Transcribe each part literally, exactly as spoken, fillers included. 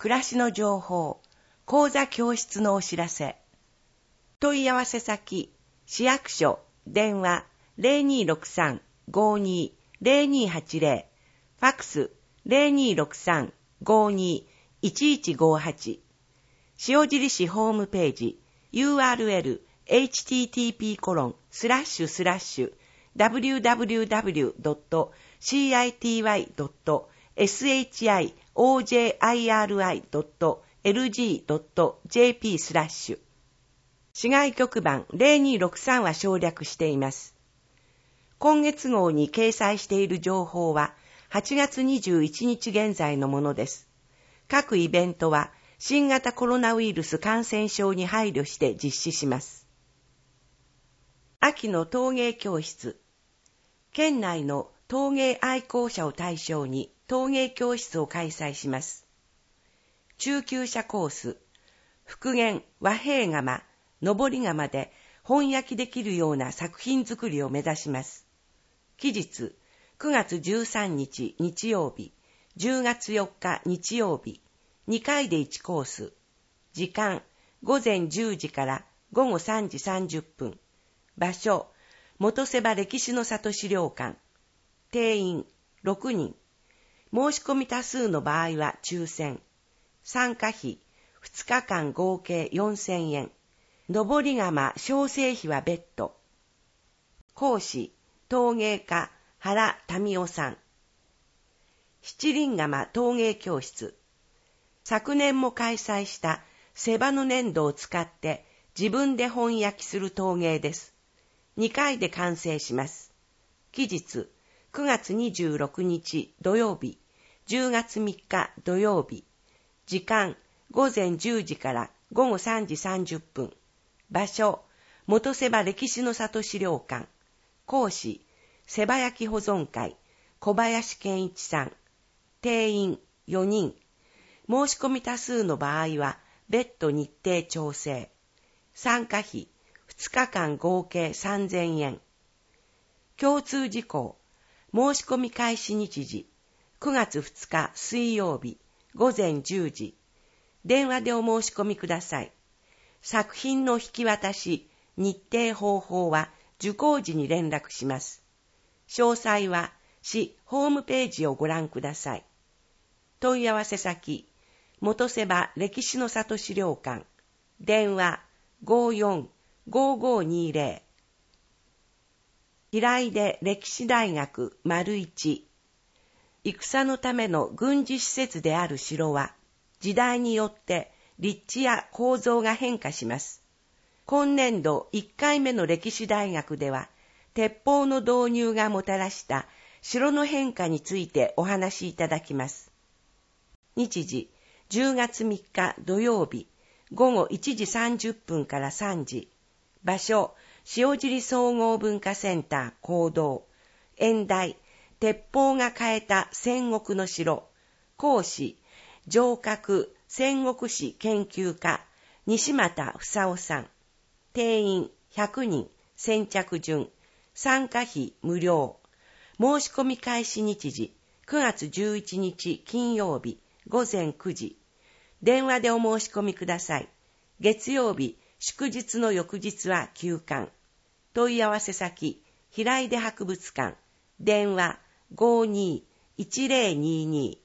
暮らしの情報、講座教室のお知らせ。問い合わせ先、市役所、電話 ゼロにーろくさん ごーにー ゼロにーはちゼロ、ファックス ゼロにーろくさん ごーにー いちいちごーはち、塩尻市ホームページ ユーアールエル エイチティーティーピー コロン スラッシュスラッシュ ダブリューダブリューダブリュー ドット シーアイティーワイ ドット エスエイチアイオージェーアイアールアイ ドット エルジー ドット ジェーピー スラッシュ。市外局番ゼロにーろくさんは省略しています。今月号に掲載している情報ははちがつにじゅういちにち現在のものです。各イベントは新型コロナウイルス感染症に配慮して実施します。秋の陶芸教室。県内の陶芸愛好者を対象に陶芸教室を開催します。中級者コース、復元、和平窯、上り窯で本焼きできるような作品作りを目指します。期日、くがつじゅうさんにち日曜日、じゅうがつよっか日曜日、にかいでいちコース。時間、ごぜんじゅうじからごごさんじさんじゅっぷん。場所、元瀬場歴史の里資料館。定員、ろくにん。申し込み多数の場合は抽選。参加費、ふつかかん合計よんせんえん。上り窯小生費は別途。講師、陶芸家、原民夫さん。七輪窯陶芸教室。昨年も開催したセバの粘土を使って自分で本焼きする陶芸です。にかいで完成します。期日、くがつにじゅうろくにち土曜日、じゅうがつみっか土曜日。時間、ごぜんじゅうじからごごさんじさんじゅっぷん。場所、元瀬場歴史の里資料館。講師、瀬場焼保存会、小林健一さん。定員よにん。申し込み多数の場合は別途日程調整。参加費、ふつかかん合計さんぜんえん。共通事項、申し込み開始日時、くがつふつか水曜日、ごぜんじゅうじ。電話でお申し込みください。作品の引き渡し、日程方法は受講時に連絡します。詳細は市ホームページをご覧ください。問い合わせ先、元瀬場歴史の里資料館。電話 ごーよん ごーごーにーぜろ。平出歴史大学丸一。戦のための軍事施設である城は、時代によって立地や構造が変化します。今年度いっかいめの歴史大学では、鉄砲の導入がもたらした城の変化についてお話しいただきます。日時、じゅうがつみっか土曜日、ごごいちじさんじゅっぷんからさんじ。場所、塩尻総合文化センター講堂。演題、鉄砲が変えた戦国の城。講師、城郭戦国史研究家、西又房夫さん。定員ひゃくにん、先着順。参加費無料。申し込み開始日時、くがつじゅういちにち金曜日、ごぜんくじ。電話でお申し込みください。月曜日、祝日の翌日は休館。問い合わせ先、平出博物館。電話 ごーにー いちぜろにーに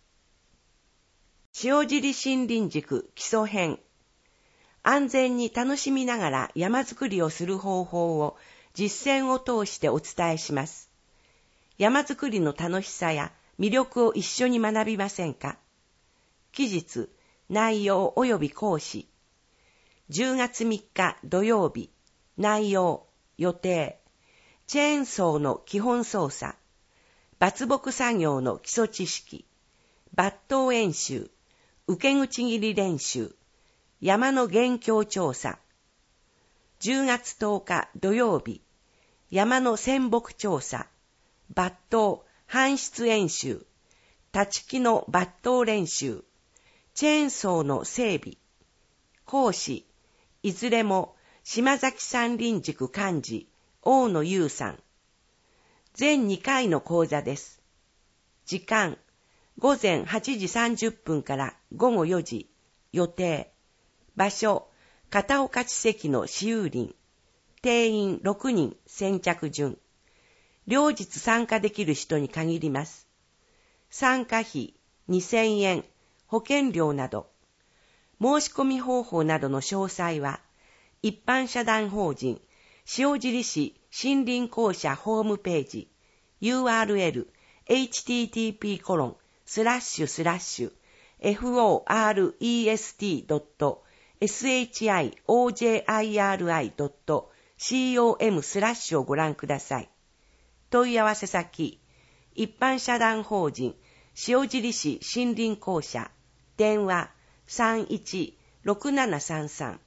ー。塩尻森林塾基礎編。安全に楽しみながら山づくりをする方法を実践を通してお伝えします。山づくりの楽しさや魅力を一緒に学びませんか？期日、内容及び講師。じゅうがつみっか土曜日。内容、予定。チェーンソーの基本操作。伐木作業の基礎知識。抜刀演習。受け口切り練習。山の現況調査。じゅうがつとおか土曜日。山の泉木調査。抜刀、搬出演習。立ち木の抜刀練習。チェーンソーの整備。講師、いずれも島崎山林塾幹事、大野優さん。全にかいの講座です。時間、 午前はちじさんじゅっぷんからごごよじ、予定。場所、片岡地石の私有林。定員ろくにん先着順。両日参加できる人に限ります。参加費にせんえん、保険料など。申し込み方法などの詳細は、一般社団法人塩尻市森林公社ホームページ ユーアールエル エイチティーティーピーコロンスラッシュスラッシュ フォーアールイーエスティードットシンジードットコム スラッシュをご覧ください。問い合わせ先、一般社団法人塩尻市森林公社、電話 さんいちろくななさんさん。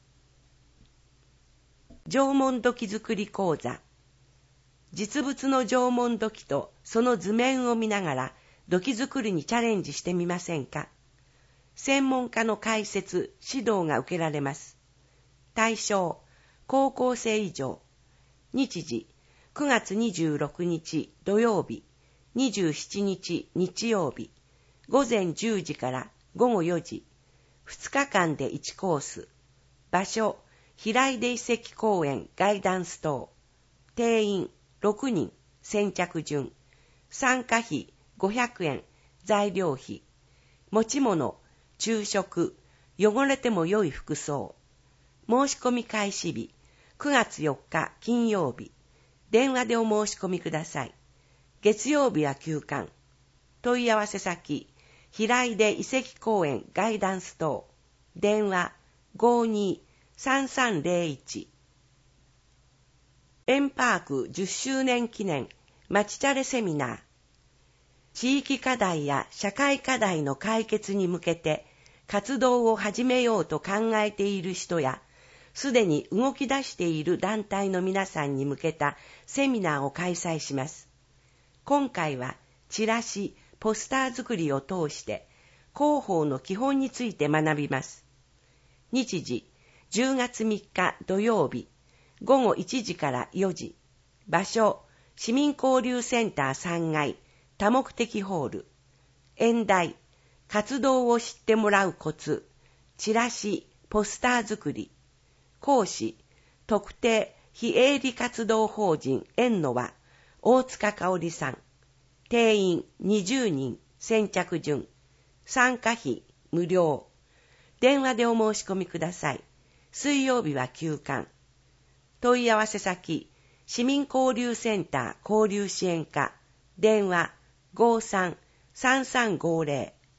縄文土器作り講座。実物の縄文土器とその図面を見ながら土器作りにチャレンジしてみませんか。専門家の解説、指導が受けられます。対象、高校生以上。日時、くがつにじゅうろくにち土曜日、にじゅうしちにち日曜日、午前じゅうじからごごよじ、ふつかかんでいちコース。場所、平出遺跡公園ガイダンス棟。定員ろくにん先着順。参加費ごひゃくえん、材料費。持ち物、昼食、汚れても良い服装。申し込み開始日、くがつよっか金曜日。電話でお申し込みください。月曜日は休館。問い合わせ先、平出遺跡公園ガイダンス棟。電話ごーにーさんさんぜろいち。エンパークじゅっしゅうねん記念まちチャレセミナー。地域課題や社会課題の解決に向けて活動を始めようと考えている人や、すでに動き出している団体の皆さんに向けたセミナーを開催します。今回はチラシ、ポスター作りを通して広報の基本について学びます。日時、じゅうがつみっか土曜日、ごごいちじからよじ。場所、市民交流センターさんがい、多目的ホール。演題、活動を知ってもらうコツ、チラシ、ポスター作り。講師、特定非営利活動法人縁の輪、大塚香織さん。定員にじゅうにん、先着順。参加費無料。電話でお申し込みください。水曜日は休館。問い合わせ先、市民交流センター交流支援課。電話ごーさんさんさんごーぜろ。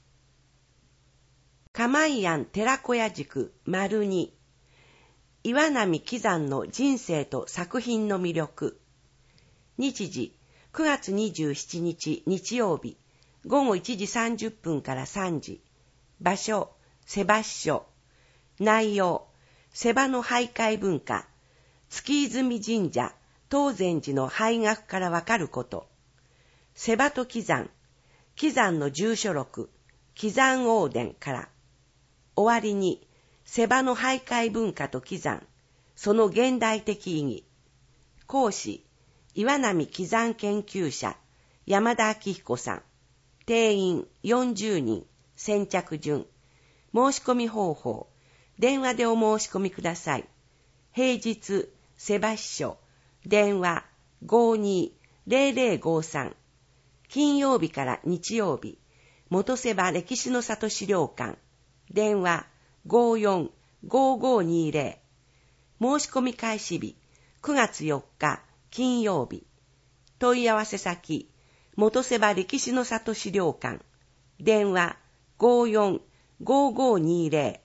釜井庵寺子屋塾丸に。岩波喜山の人生と作品の魅力。日時、くがつにじゅうしちにち日曜日、ごごいちじさんじゅっぷんからさんじ。場所、瀬場支所。内容、瀬場の俳諧文化、月泉神社、東禅寺の俳楽からわかること。瀬場と喜山、喜山の住所録、喜山王伝から。終わりに、瀬場の俳諧文化と喜山、その現代的意義。講師、岩波喜山研究者、山田明彦さん。定員よんじゅうにん、先着順。申し込み方法、電話でお申し込みください。平日、瀬場支所、電話ごーにーぜろぜろごーさん。金曜日から日曜日、元瀬場歴史の里資料館、電話ごーよんごーごーにーぜろ。申し込み開始日、くがつよっか金曜日。問い合わせ先、元瀬場歴史の里資料館、電話ごーよんごーごーにーぜろ。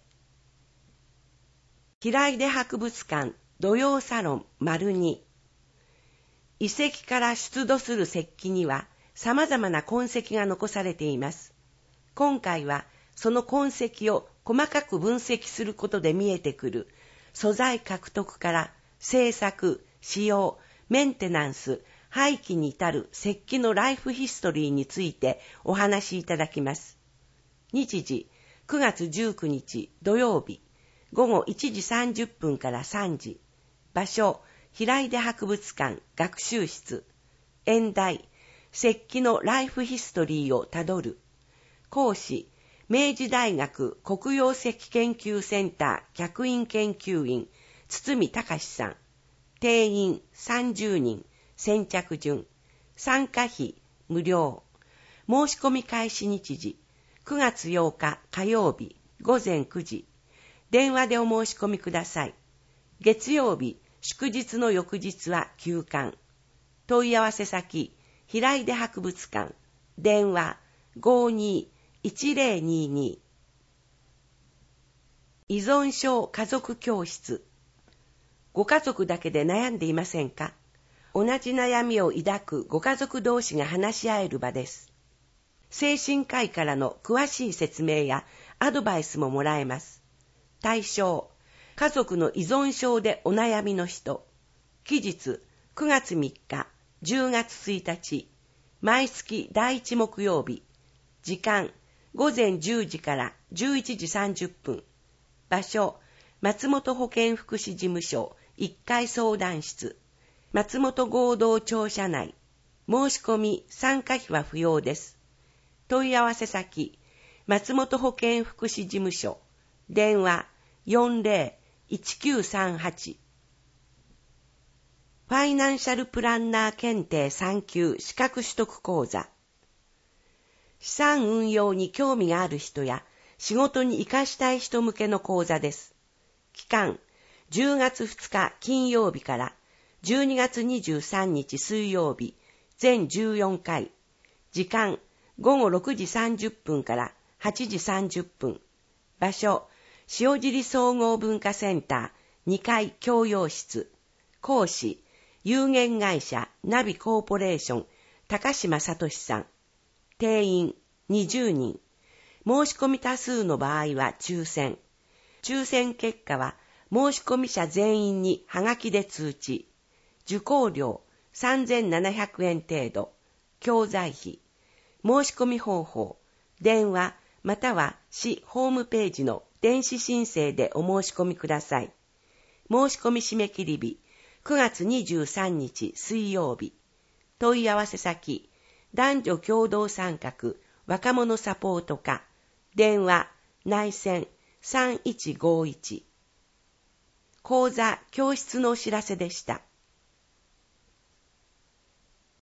平出博物館土曜サロン丸に。遺跡から出土する石器には様々な痕跡が残されています。今回はその痕跡を細かく分析することで見えてくる素材獲得から製作、使用、メンテナンス、廃棄に至る石器のライフヒストリーについてお話しいただきます。日時、くがつじゅうくにち土曜日、ごごいちじさんじゅっぷんからさんじ。場所、平出博物館学習室。演題、石器のライフヒストリーをたどる。 講師、明治大学黒曜石研究センター客員研究員、堤隆さん。定員さんじゅうにん、先着順。参加費無料。申し込み開始日時、くがつようか火曜日ごぜんくじ。電話でお申し込みください。月曜日、祝日の翌日は休館。問い合わせ先、平出博物館。電話 ごーにーいちぜろにーにー。依存症家族教室。ご家族だけで悩んでいませんか？同じ悩みを抱くご家族同士が話し合える場です。精神科医からの詳しい説明やアドバイスももらえます。対象、家族の依存症でお悩みの人。期日、くがつみっか、じゅうがつついたち。毎月だいいち木曜日。時間、ごぜんじゅうじからじゅういちじさんじゅっぷん。場所、松本保健福祉事務所いっかい相談室。松本合同庁舎内。申し込み、参加費は不要です。問い合わせ先、松本保健福祉事務所。電話 よんぜろいちきゅうさんはち。ファイナンシャルプランナー検定さん級資格取得講座。資産運用に興味がある人や仕事に活かしたい人向けの講座です。期間、じゅうがつふつか金曜日からじゅうにがつにじゅうさんにち水曜日、全じゅうよんかい。時間、ごごろくじさんじゅっぷんからはちじさんじゅっぷん。場所、塩尻総合文化センターにかい教養室。講師、有限会社ナビコーポレーション高島聡さん。定員にじゅうにん。申し込み多数の場合は抽選。抽選結果は申し込み者全員にはがきで通知。受講料さんぜんななひゃくえん程度。教材費。申し込み方法。電話または市ホームページの電子申請でお申し込みください。申し込み締め切り日くがつにじゅうさんにち水曜日。問い合わせ先、男女共同参画若者サポート課。電話内線さんいちごいち。講座教室のお知らせでした。